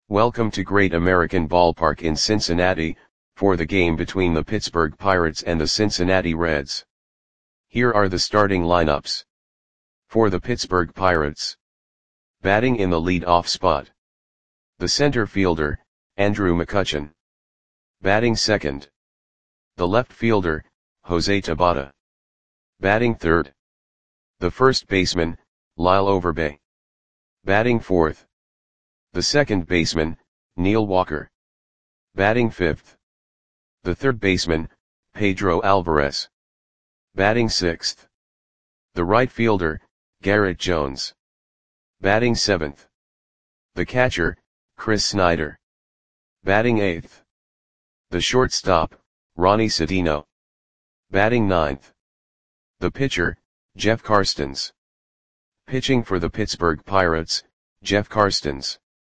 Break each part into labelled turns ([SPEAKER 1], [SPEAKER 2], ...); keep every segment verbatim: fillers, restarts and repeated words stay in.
[SPEAKER 1] Welcome to Great American Ballpark in Cincinnati, for the game between the Pittsburgh Pirates and the Cincinnati Reds. Here are the starting lineups. For the Pittsburgh Pirates. Batting in the lead-off spot. The center fielder, Andrew McCutchen. Batting second. The left fielder, Jose Tabata. Batting third. The first baseman, Lyle Overbay. Batting fourth. The second baseman, Neil Walker. Batting fifth. The third baseman, Pedro Alvarez. Batting sixth. The right fielder, Garrett Jones. Batting seventh. The catcher, Chris Snyder. Batting eighth. The shortstop, Ronnie Sedino. Batting ninth. The pitcher, Jeff Karstens. Pitching for the Pittsburgh Pirates, Jeff Karstens.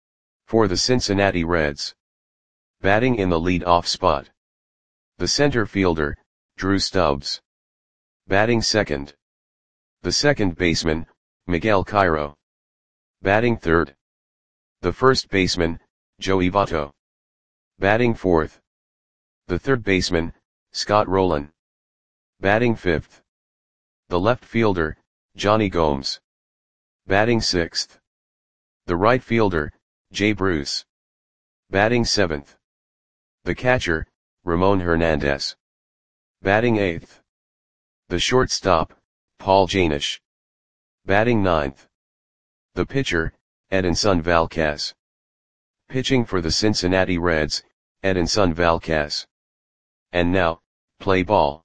[SPEAKER 1] For the Cincinnati Reds. Batting in the lead-off spot. The center fielder, Drew Stubbs. Batting second. The second baseman, Miguel Cairo. Batting third. The first baseman, Joey Votto. Batting fourth. The third baseman, Scott Rolen. Batting fifth. The left fielder, Johnny Gomes. Batting sixth. The right fielder, Jay Bruce. Batting seventh. The catcher, Ramon Hernandez. Batting eighth. The shortstop, Paul Janish. Batting ninth. The pitcher, Edinson Valquez. Pitching for the Cincinnati Reds, Edinson Valquez. And now, play ball.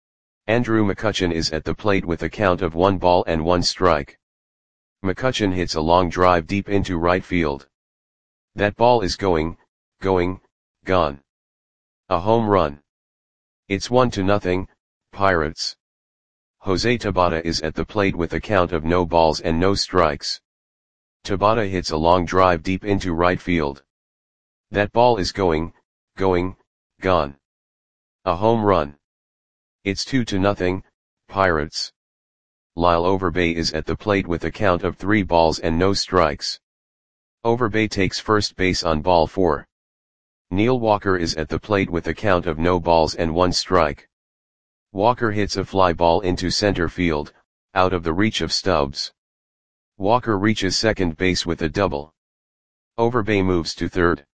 [SPEAKER 1] Andrew McCutchen is at the plate with a count of one ball and one strike. McCutchen hits a long drive deep into right field. That ball is going, going, gone. A home run. It's one to nothing, Pirates. Jose Tabata is at the plate with a count of no balls and no strikes. Tabata hits a long drive deep into right field. That ball is going, going, gone. A home run. It's two to nothing, Pirates. Lyle Overbay is at the plate with a count of three balls and no strikes. Overbay takes first base on ball four. Neil Walker is at the plate with a count of no balls and one strike. Walker hits a fly ball into center field, out of the reach of Stubbs. Walker reaches second base with a double. Overbay moves to third.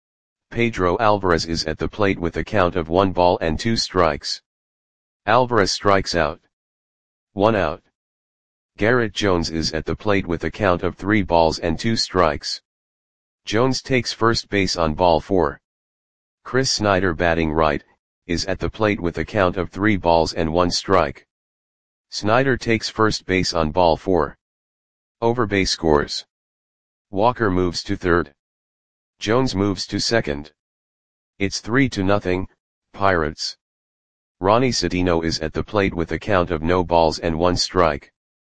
[SPEAKER 1] Pedro Alvarez is at the plate with a count of one ball and two strikes. Alvarez strikes out. One out. Garrett Jones is at the plate with a count of three balls and two strikes. Jones takes first base on ball four. Chris Snyder, batting right, is at the plate with a count of three balls and one strike. Snyder takes first base on ball four. Overbay scores. Walker moves to third. Jones moves to second. It's three to nothing, Pirates. Ronnie Sedino is at the plate with a count of no balls and one strike.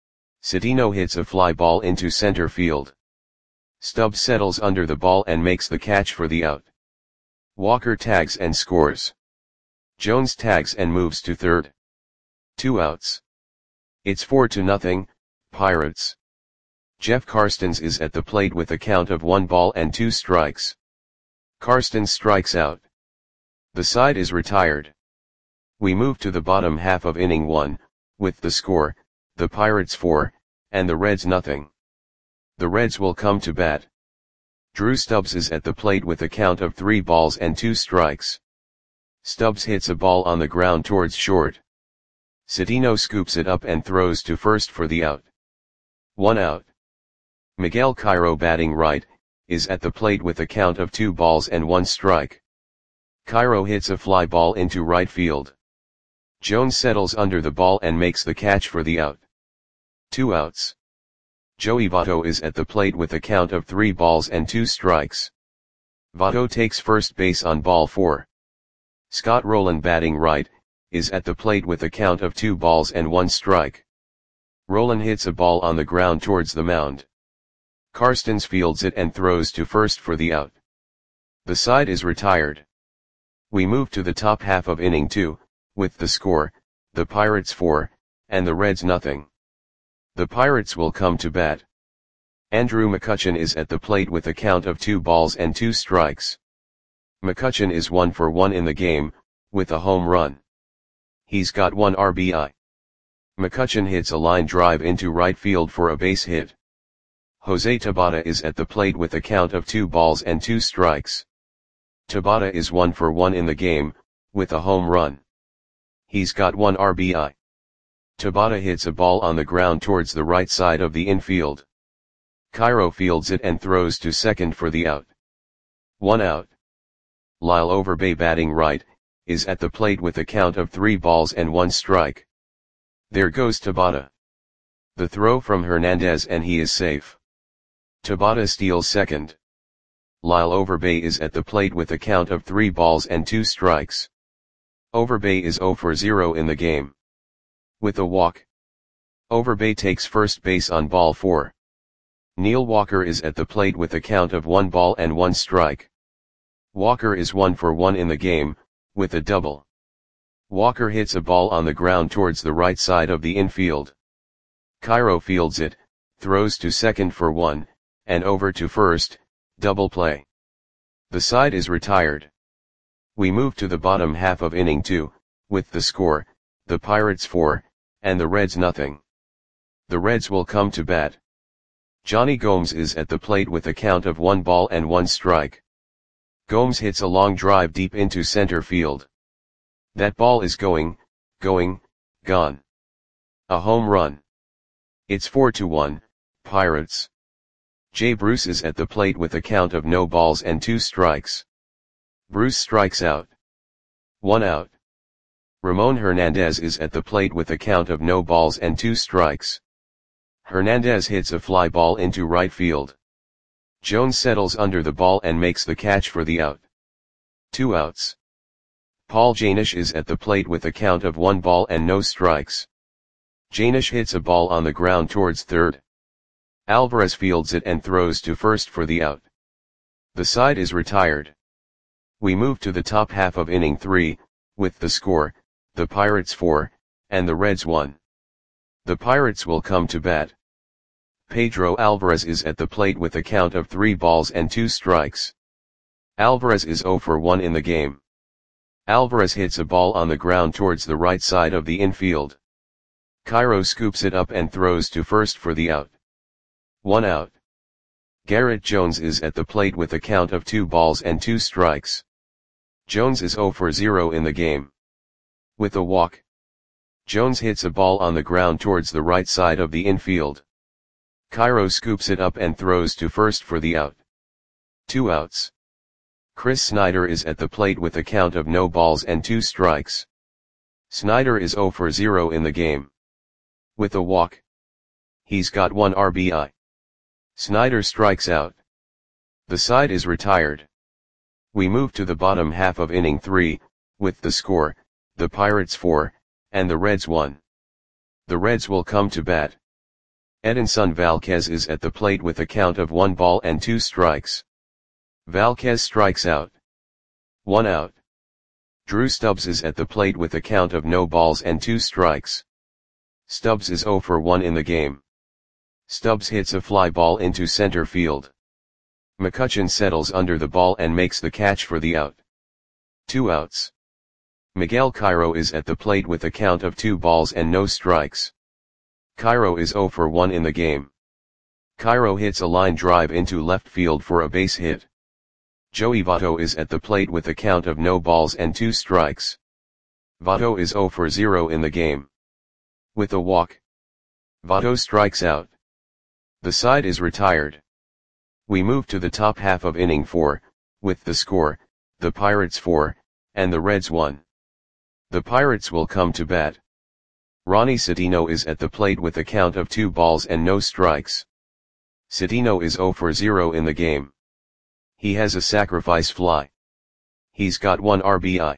[SPEAKER 1] Sedino hits a fly ball into center field. Stubbs settles under the ball and makes the catch for the out. Walker tags and scores. Jones tags and moves to third. Two outs. It's four to nothing, Pirates. Jeff Karstens is at the plate with a count of one ball and two strikes. Karstens strikes out. The side is retired. We move to the bottom half of inning one, with the score, the Pirates four, and the Reds nothing. The Reds will come to bat. Drew Stubbs is at the plate with a count of three balls and two strikes. Stubbs hits a ball on the ground towards short. Sedino scoops it up and throws to first for the out. One out. Miguel Cairo, batting right, is at the plate with a count of two balls and one strike. Cairo hits a fly ball into right field. Jones settles under the ball and makes the catch for the out. Two outs. Joey Votto is at the plate with a count of three balls and two strikes. Votto takes first base on ball four. Scott Rolen, batting right, is at the plate with a count of two balls and one strike. Rolen hits a ball on the ground towards the mound. Karstens fields it and throws to first for the out. The side is retired. We move to the top half of inning two, with the score, the Pirates four, and the Reds nothing. The Pirates will come to bat. Andrew McCutchen is at the plate with a count of two balls and two strikes. McCutchen is one for one in the game, with a home run. He's got one R B I. McCutchen hits a line drive into right field for a base hit. Jose Tabata is at the plate with a count of two balls and two strikes. Tabata is one for one in the game, with a home run. He's got one R B I. Tabata hits a ball on the ground towards the right side of the infield. Cairo fields it and throws to second for the out. One out. Lyle Overbay, batting right, is at the plate with a count of three balls and one strike. There goes Tabata. The throw from Hernandez and he is safe. Tabata steals second. Lyle Overbay is at the plate with a count of three balls and two strikes. Overbay is zero for zero in the game. With a walk, Overbay takes first base on ball four. Neil Walker is at the plate with a count of one ball and one strike. Walker is one for one in the game, with a double. Walker hits a ball on the ground towards the right side of the infield. Cairo fields it, throws to second for one, and over to first, double play. The side is retired. We move to the bottom half of inning two, with the score, the Pirates four, and the Reds nothing. The Reds will come to bat. Johnny Gomes is at the plate with a count of one ball and one strike. Gomes hits a long drive deep into center field. That ball is going, going, gone. A home run. It's four to one, Pirates. Jay Bruce is at the plate with a count of no balls and two strikes. Bruce strikes out. One out. Ramon Hernandez is at the plate with a count of no balls and two strikes. Hernandez hits a fly ball into right field. Jones settles under the ball and makes the catch for the out. Two outs. Paul Janish is at the plate with a count of one ball and no strikes. Janish hits a ball on the ground towards third. Alvarez fields it and throws to first for the out. The side is retired. We move to the top half of inning three, with the score, the Pirates four, and the Reds one. The Pirates will come to bat. Pedro Alvarez is at the plate with a count of three balls and two strikes. Alvarez is zero for one in the game. Alvarez hits a ball on the ground towards the right side of the infield. Cairo scoops it up and throws to first for the out. One out. Garrett Jones is at the plate with a count of two balls and two strikes. Jones is zero for zero in the game. With a walk, Jones hits a ball on the ground towards the right side of the infield. Cairo scoops it up and throws to first for the out. Two outs. Chris Snyder is at the plate with a count of no balls and two strikes. Snyder is zero for zero in the game. With a walk, he's got one R B I. Snyder strikes out. The side is retired. We move to the bottom half of inning three, with the score, the Pirates four, and the Reds one. The Reds will come to bat. Edinson Valquez is at the plate with a count of one ball and two strikes. Valquez strikes out. One out. Drew Stubbs is at the plate with a count of no balls and two strikes. Stubbs is zero for one in the game. Stubbs hits a fly ball into center field. McCutchen settles under the ball and makes the catch for the out. Two outs. Miguel Cairo is at the plate with a count of two balls and no strikes. Cairo is zero for one in the game. Cairo hits a line drive into left field for a base hit. Joey Votto is at the plate with a count of no balls and two strikes. Votto is zero for zero in the game. With a walk, Votto strikes out. The side is retired. We move to the top half of inning four, with the score, the Pirates four, and the Reds one. The Pirates will come to bat. Ronnie Citino is at the plate with a count of two balls and no strikes. Citino is zero for zero in the game. He has a sacrifice fly. He's got one R B I.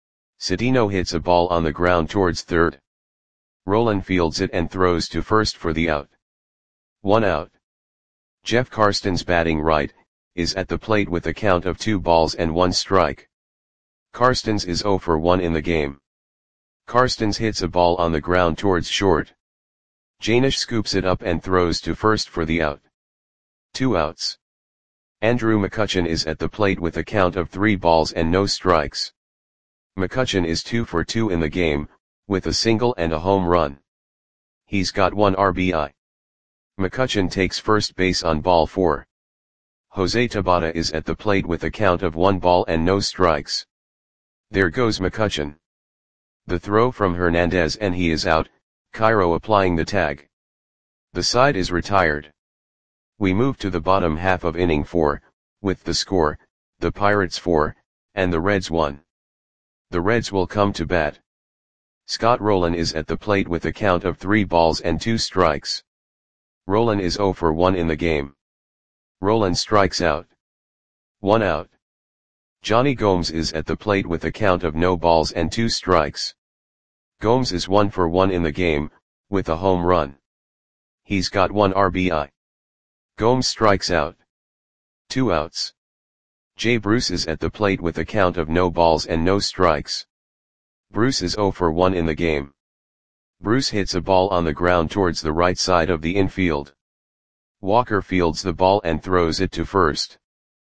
[SPEAKER 1] Citino hits a ball on the ground towards third. Roland fields it and throws to first for the out. One out. Jeff Karstens, batting right, is at the plate with a count of two balls and one strike. Karstens is zero for one in the game. Karstens hits a ball on the ground towards short. Janish scoops it up and throws to first for the out. Two outs. Andrew McCutchen is at the plate with a count of three balls and no strikes. McCutchen is two for two in the game, with a single and a home run. He's got one R B I. McCutchen takes first base on ball four. Jose Tabata is at the plate with a count of one ball and no strikes. There goes McCutchen. The throw from Hernandez and he is out, Cairo applying the tag. The side is retired. We move to the bottom half of inning four, with the score, the Pirates four, and the Reds one. The Reds will come to bat. Scott Rolen is at the plate with a count of three balls and two strikes. Rolen is zero for one in the game. Rolen strikes out. One out. Johnny Gomes is at the plate with a count of no balls and two strikes. Gomes is one for one in the game, with a home run. He's got one R B I. Gomes strikes out. Two outs. Jay Bruce is at the plate with a count of no balls and no strikes. Bruce is zero for one in the game. Bruce hits a ball on the ground towards the right side of the infield. Walker fields the ball and throws it to first.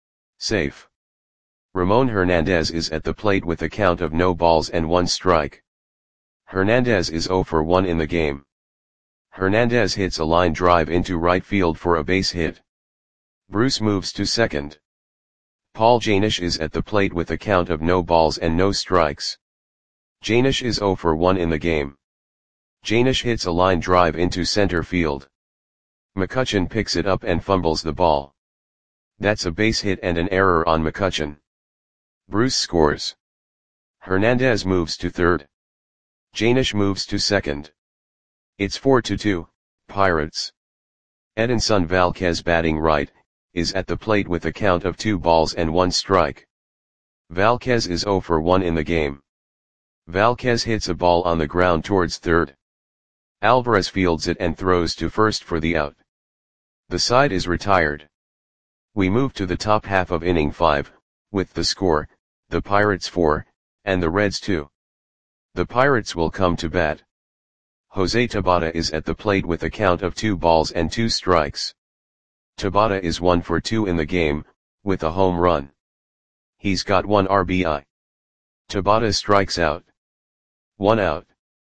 [SPEAKER 1] Safe. Ramon Hernandez is at the plate with a count of no balls and one strike. Hernandez is zero for one in the game. Hernandez hits a line drive into right field for a base hit. Bruce moves to second. Paul Janish is at the plate with a count of no balls and no strikes. Janish is zero for one in the game. Janish hits a line drive into center field. McCutchen picks it up and fumbles the ball. That's a base hit and an error on McCutchen. Bruce scores. Hernandez moves to third. Janish moves to second. It's four to two, Pirates. Edinson Valquez, batting right, is at the plate with a count of two balls and one strike. Valquez is zero for one in the game. Valquez hits a ball on the ground towards third. Alvarez fields it and throws to first for the out. The side is retired. We move to the top half of inning five, with the score, the Pirates four, and the Reds two. The Pirates will come to bat. Jose Tabata is at the plate with a count of two balls and two strikes. Tabata is one for two in the game, with a home run. He's got one R B I. Tabata strikes out. One out.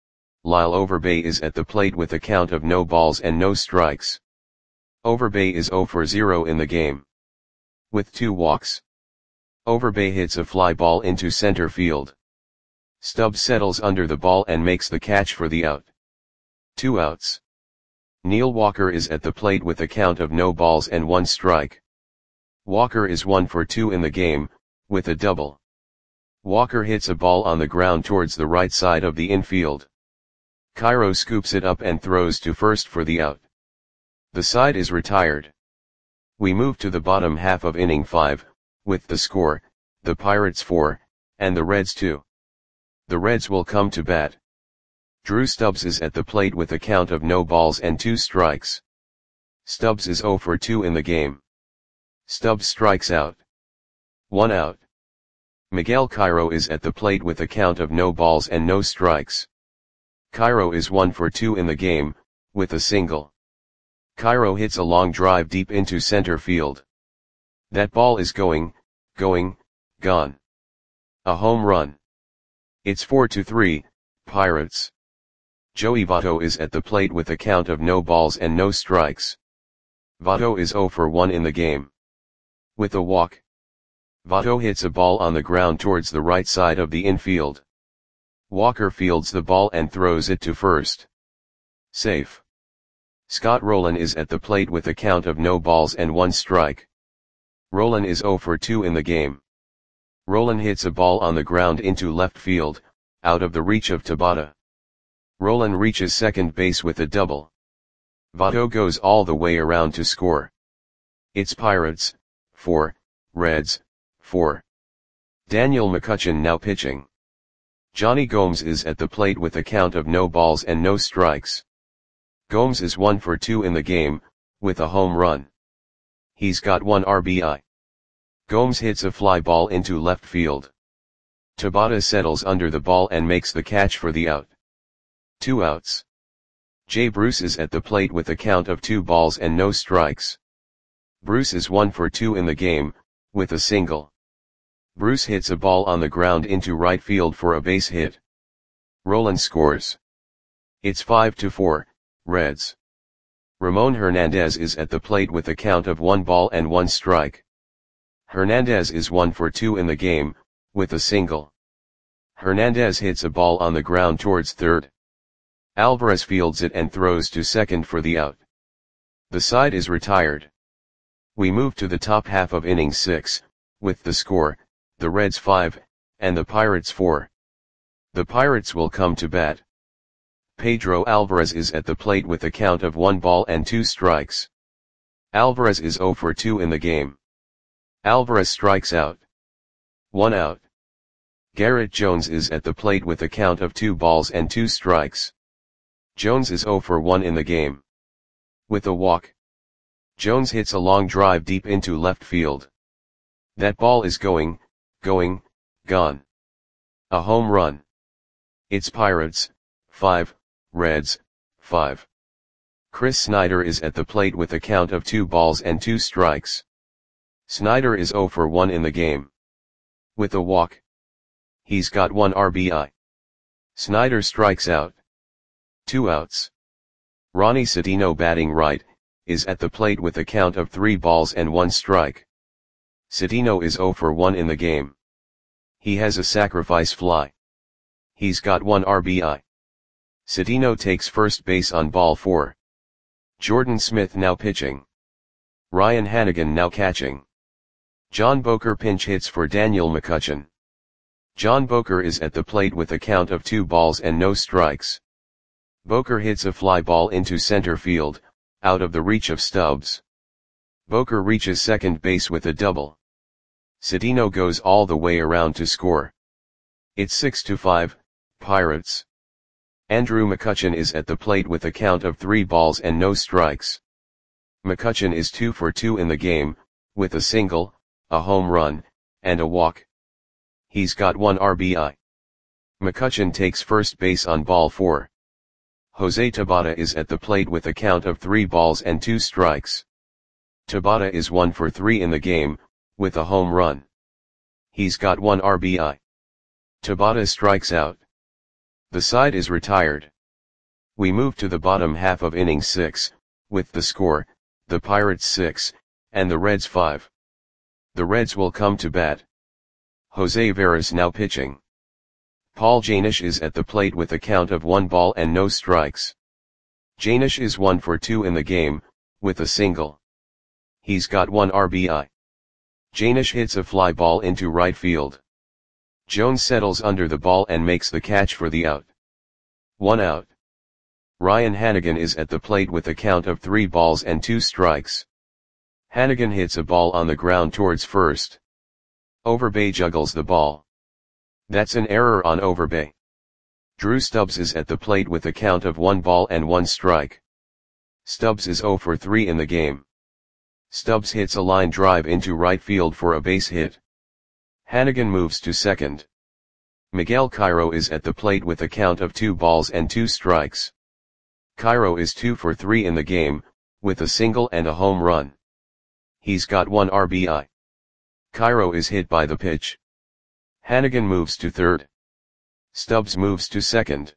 [SPEAKER 1] Lyle Overbay is at the plate with a count of no balls and no strikes. Overbay is zero for zero in the game. With two walks. Overbay hits a fly ball into center field. Stubbs settles under the ball and makes the catch for the out. Two outs. Neil Walker is at the plate with a count of no balls and one strike. Walker is one for two in the game, with a double. Walker hits a ball on the ground towards the right side of the infield. Cairo scoops it up and throws to first for the out. The side is retired. We move to the bottom half of inning five, with the score, the Pirates four, and the Reds two. The Reds will come to bat. Drew Stubbs is at the plate with a count of no balls and two strikes. Stubbs is zero for two in the game. Stubbs strikes out. One out. Miguel Cairo is at the plate with a count of no balls and no strikes. Cairo is one for two in the game, with a single. Cairo hits a long drive deep into center field. That ball is going, going, gone. A home run. It's four to three, Pirates. Joey Votto is at the plate with a count of no balls and no strikes. Votto is zero for one in the game. With a walk. Votto hits a ball on the ground towards the right side of the infield. Walker fields the ball and throws it to first. Safe. Scott Rolen is at the plate with a count of no balls and one strike. Rolen is zero for two in the game. Rolen hits a ball on the ground into left field, out of the reach of Tabata. Rolen reaches second base with a double. Votto goes all the way around to score. It's Pirates, four, Reds, four. Daniel McCutchen now pitching. Johnny Gomes is at the plate with a count of no balls and no strikes. Gomes is one for two in the game, with a home run. He's got one R B I. Gomes hits a fly ball into left field. Tabata settles under the ball and makes the catch for the out. Two outs. Jay Bruce is at the plate with a count of two balls and no strikes. Bruce is one for two in the game, with a single. Bruce hits a ball on the ground into right field for a base hit. Roland scores. It's five to four, Reds. Ramon Hernandez is at the plate with a count of one ball and one strike. Hernandez is one for two in the game, with a single. Hernandez hits a ball on the ground towards third. Alvarez fields it and throws to second for the out. The side is retired. We move to the top half of inning six, with the score, the Reds five, and the Pirates four. The Pirates will come to bat. Pedro Alvarez is at the plate with a count of one ball and two strikes. Alvarez is zero for two in the game. Alvarez strikes out. One out. Garrett Jones is at the plate with a count of two balls and two strikes. Jones is zero for one in the game. With a walk. Jones hits a long drive deep into left field. That ball is going, going, gone. A home run. It's Pirates, five, Reds, five. Chris Snyder is at the plate with a count of two balls and two strikes. Snyder is zero for one in the game. With a walk. He's got one R B I. Snyder strikes out. Two outs. Ronnie Cedeno, batting right, is at the plate with a count of three balls and one strike. Cedeno is zero for one in the game. He has a sacrifice fly. He's got one R B I. Cedeno takes first base on ball four. Jordan Smith now pitching. Ryan Hannigan now catching. John Boker pinch hits for Daniel McCutchen. John Boker is at the plate with a count of two balls and no strikes. Boker hits a fly ball into center field, out of the reach of Stubbs. Boker reaches second base with a double. Cedeno goes all the way around to score. It's six to five, Pirates. Andrew McCutchen is at the plate with a count of three balls and no strikes. McCutchen is two for two in the game, with a single, a home run, and a walk. He's got one R B I. McCutchen takes first base on ball four. Jose Tabata is at the plate with a count of three balls and two strikes. Tabata is one for three in the game, with a home run. He's got one R B I. Tabata strikes out. The side is retired. We move to the bottom half of inning six, with the score, the Pirates six, and the Reds five. The Reds will come to bat. Jose Veras now pitching. Paul Janish is at the plate with a count of one ball and no strikes. Janish is one for two in the game, with a single. He's got one R B I. Janish hits a fly ball into right field. Jones settles under the ball and makes the catch for the out. One out. Ryan Hannigan is at the plate with a count of three balls and two strikes. Hannigan hits a ball on the ground towards first. Overbay juggles the ball. That's an error on Overbay. Drew Stubbs is at the plate with a count of one ball and one strike. Stubbs is zero for three in the game. Stubbs hits a line drive into right field for a base hit. Hannigan moves to second. Miguel Cairo is at the plate with a count of two balls and two strikes. Cairo is two for three in the game, with a single and a home run. He's got one R B I. Cairo is hit by the pitch. Hannigan moves to third. Stubbs moves to second.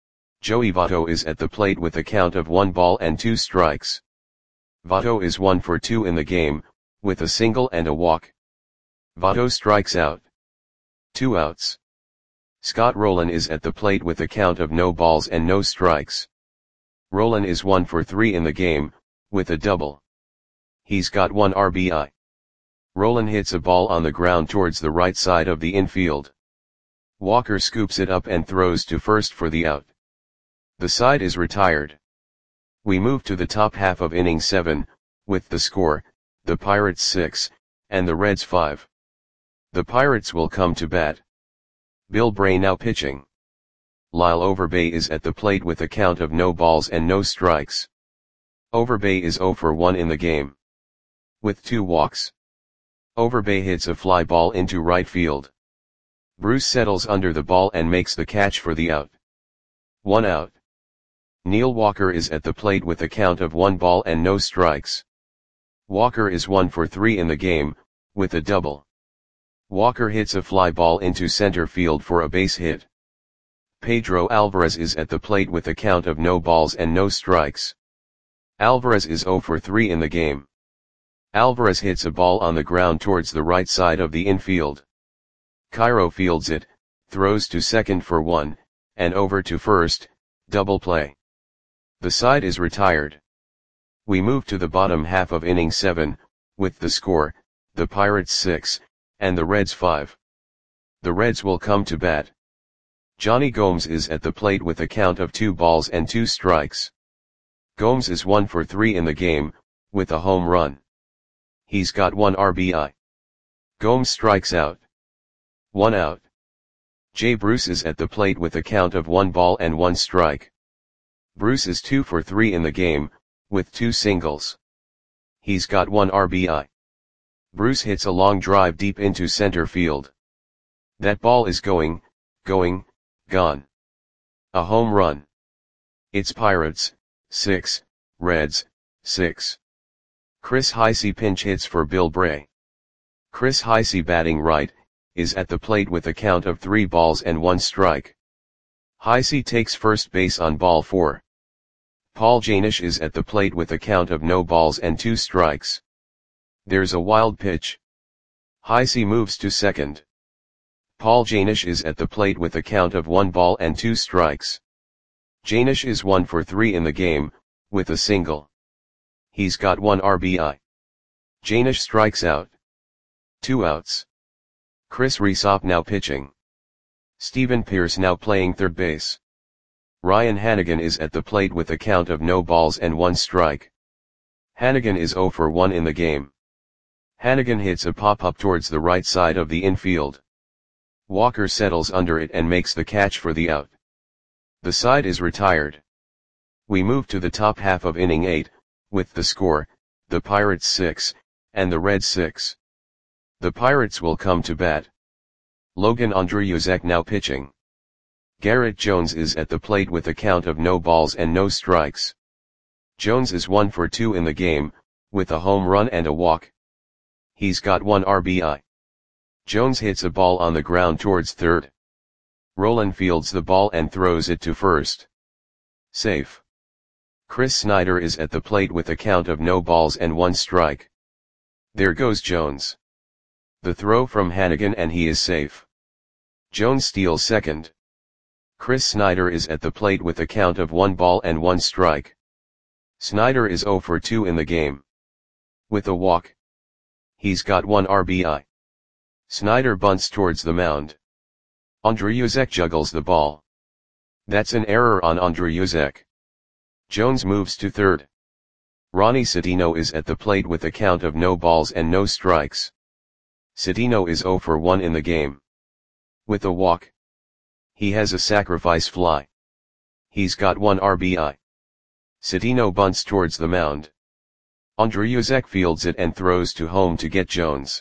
[SPEAKER 1] Joey Votto is at the plate with a count of one ball and two strikes. Votto is one for two in the game, with a single and a walk. Votto strikes out. Two outs. Scott Rowland is at the plate with a count of no balls and no strikes. Rowland is one for three in the game, with a double. He's got one R B I. Rowland hits a ball on the ground towards the right side of the infield. Walker scoops it up and throws to first for the out. The side is retired. We move to the top half of inning seven, with the score, the Pirates six, and the Reds five. The Pirates will come to bat. Bill Bray now pitching. Lyle Overbay is at the plate with a count of no balls and no strikes. Overbay is zero for one in the game. With two walks. Overbay hits a fly ball into right field. Bruce settles under the ball and makes the catch for the out. One out. Neil Walker is at the plate with a count of one ball and no strikes. Walker is one for three in the game, with a double. Walker hits a fly ball into center field for a base hit. Pedro Alvarez is at the plate with a count of no balls and no strikes. Alvarez is zero for three in the game. Alvarez hits a ball on the ground towards the right side of the infield. Cairo fields it, throws to second for one, and over to first, double play. The side is retired. We move to the bottom half of inning seven, with the score, the Pirates six, and the Reds five. The Reds will come to bat. Johnny Gomes is at the plate with a count of two balls and two strikes. Gomes is one for three in the game, with a home run. He's got one R B I. Gomes strikes out. One out. Jay Bruce is at the plate with a count of one ball and one strike. Bruce is two for three in the game, with two singles. He's got one R B I. Bruce hits a long drive deep into center field. That ball is going, going, gone. A home run. It's Pirates, six, Reds, six. Chris Heisey pinch hits for Bill Bray. Chris Heisey, batting right, is at the plate with a count of three balls and one strike. Heisey takes first base on ball four. Paul Janish is at the plate with a count of no balls and two strikes. There's a wild pitch. Heisey moves to second. Paul Janish is at the plate with a count of one ball and two strikes. Janish is one for three in the game, with a single. He's got one R B I. Janish strikes out. Two outs. Chris Resop now pitching. Stephen Pierce now playing third base. Ryan Hannigan is at the plate with a count of no balls and one strike. Hannigan is zero for one in the game. Hannigan hits a pop-up towards the right side of the infield. Walker settles under it and makes the catch for the out. The side is retired. We move to the top half of inning eight, with the score, the Pirates six, and the Reds six. The Pirates will come to bat. Logan Andreyuzek now pitching. Garrett Jones is at the plate with a count of no balls and no strikes. Jones is one for two in the game, with a home run and a walk. He's got one R B I. Jones hits a ball on the ground towards third. Roland fields the ball and throws it to first. Safe. Chris Snyder is at the plate with a count of no balls and one strike. There goes Jones. The throw from Hannigan and he is safe. Jones steals second. Chris Snyder is at the plate with a count of one ball and one strike. Snyder is zero for two in the game. With a walk. He's got one R B I. Snyder bunts towards the mound. Andreyuzek juggles the ball. That's an error on Andreyuzek. Jones moves to third. Ronnie Cedeno is at the plate with a count of no balls and no strikes. Cedeno is zero for one in the game. With a walk. He has a sacrifice fly. He's got one R B I. Cedeno bunts towards the mound. Andreyuzek fields it and throws to home to get Jones.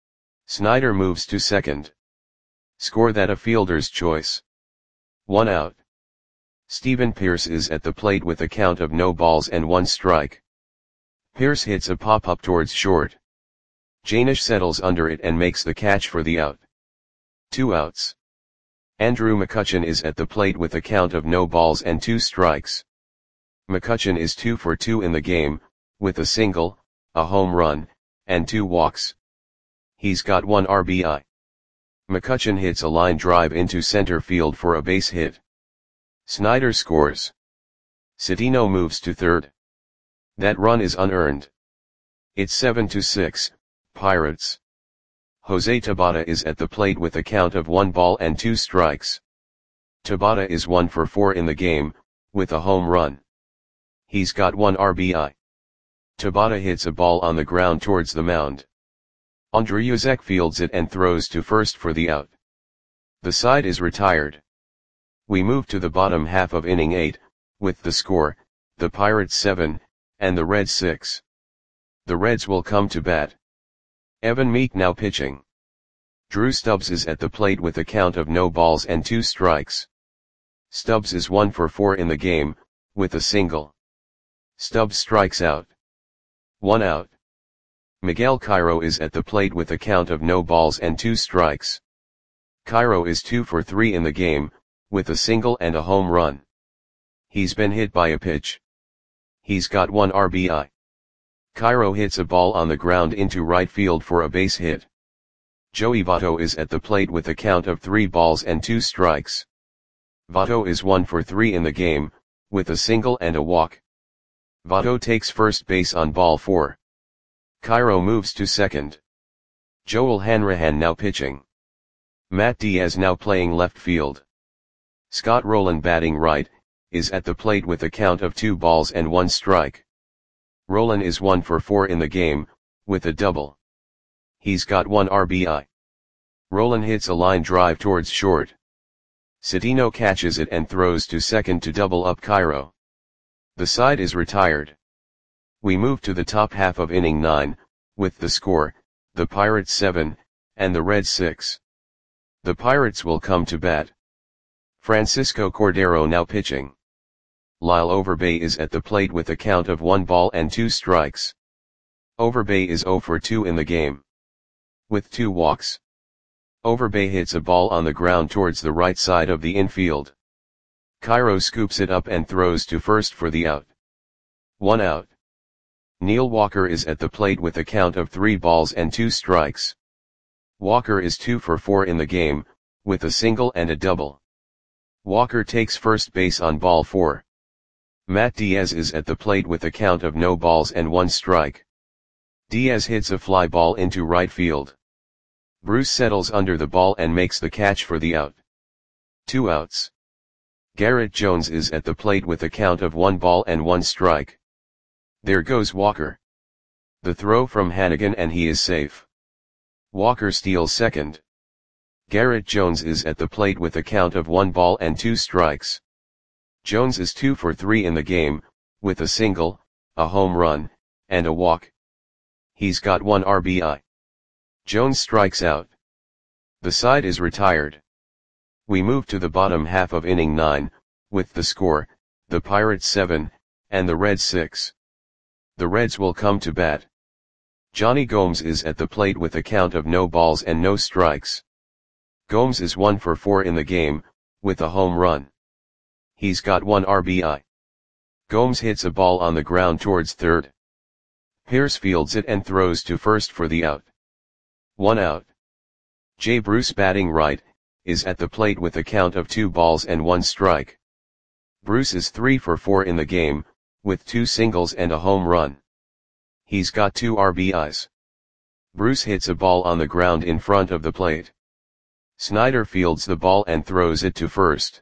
[SPEAKER 1] Snyder moves to second. Score that a fielder's choice. One out. Stephen Pierce is at the plate with a count of no balls and one strike. Pierce hits a pop-up towards short. Janish settles under it and makes the catch for the out. Two outs. Andrew McCutchen is at the plate with a count of no balls and two strikes. McCutchen is two for two in the game, with a single, a home run, and two walks. He's got one R B I. McCutchen hits a line drive into center field for a base hit. Snyder scores. Cedeno moves to third. That run is unearned. It's seven to six, Pirates. Jose Tabata is at the plate with a count of one ball and two strikes. Tabata is one for four in the game, with a home run. He's got one R B I. Tabata hits a ball on the ground towards the mound. Andreyuzek fields it and throws to first for the out. The side is retired. We move to the bottom half of inning eight, with the score, the Pirates seven, and the Reds six. The Reds will come to bat. Evan Meek now pitching. Drew Stubbs is at the plate with a count of no balls and two strikes. Stubbs is one for four in the game, with a single. Stubbs strikes out. One out. Miguel Cairo is at the plate with a count of no balls and two strikes. Cairo is two for three in the game, with a single and a home run. He's been hit by a pitch. He's got one R B I. Cairo hits a ball on the ground into right field for a base hit. Joey Votto is at the plate with a count of three balls and two strikes. Votto is one for three in the game, with a single and a walk. Votto takes first base on ball four. Cairo moves to second. Joel Hanrahan now pitching. Matt Diaz now playing left field. Scott Rowland batting right, is at the plate with a count of two balls and one strike. Rowland is one for four in the game, with a double. He's got one R B I. Rowland hits a line drive towards short. Citino catches it and throws to second to double up Cairo. The side is retired. We move to the top half of inning nine, with the score, the Pirates seven, and the Reds six. The Pirates will come to bat. Francisco Cordero now pitching. Lyle Overbay is at the plate with a count of one ball and two strikes. Overbay is zero for two in the game. With two walks. Overbay hits a ball on the ground towards the right side of the infield. Cairo scoops it up and throws to first for the out. One out. Neil Walker is at the plate with a count of three balls and two strikes. Walker is two for four in the game, with a single and a double. Walker takes first base on ball four. Matt Diaz is at the plate with a count of no balls and one strike. Diaz hits a fly ball into right field. Bruce settles under the ball and makes the catch for the out. Two outs. Garrett Jones is at the plate with a count of one ball and one strike. There goes Walker. The throw from Hannigan and he is safe. Walker steals second. Garrett Jones is at the plate with a count of one ball and two strikes. Jones is two for three in the game, with a single, a home run, and a walk. He's got one R B I. Jones strikes out. The side is retired. We move to the bottom half of inning nine, with the score, the Pirates seven, and the Reds six. The Reds will come to bat. Johnny Gomes is at the plate with a count of no balls and no strikes. Gomes is one for four in the game, with a home run. He's got one R B I. Gomes hits a ball on the ground towards third. Pierce fields it and throws to first for the out. One out. Jay Bruce batting right, is at the plate with a count of two balls and one strike. Bruce is three for four in the game, with two singles and a home run. He's got two R B Is. Bruce hits a ball on the ground in front of the plate. Snyder fields the ball and throws it to first.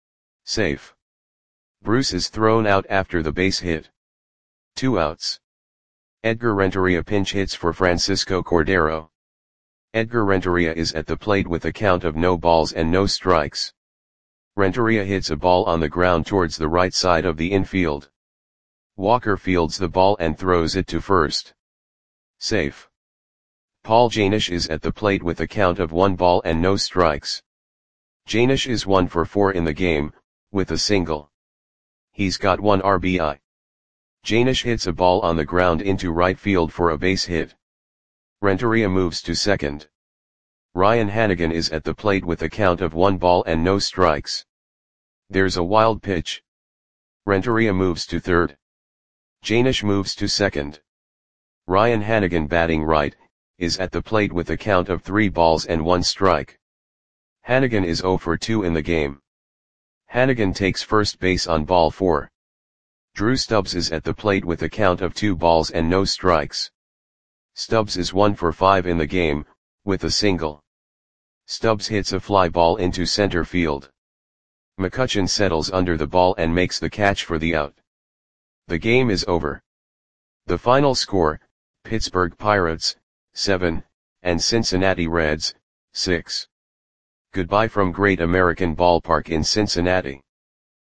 [SPEAKER 1] Safe. Bruce is thrown out after the base hit. Two outs. Edgar Renteria pinch hits for Francisco Cordero. Edgar Renteria is at the plate with a count of no balls and no strikes. Renteria hits a ball on the ground towards the right side of the infield. Walker fields the ball and throws it to first. Safe. Paul Janish is at the plate with a count of one ball and no strikes. Janish is one for four in the game, with a single. He's got one R B I. Janish hits a ball on the ground into right field for a base hit. Renteria moves to second. Ryan Hannigan is at the plate with a count of one ball and no strikes. There's a wild pitch. Renteria moves to third. Janish moves to second. Ryan Hannigan batting right, is at the plate with a count of three balls and one strike. Hannigan is zero for two in the game. Hannigan takes first base on ball four. Drew Stubbs is at the plate with a count of two balls and no strikes. Stubbs is one for five in the game, with a single. Stubbs hits a fly ball into center field. McCutchen settles under the ball and makes the catch for the out. The game is over. The final score, Pittsburgh Pirates, seven, and Cincinnati Reds, six. Goodbye from Great American Ballpark in Cincinnati.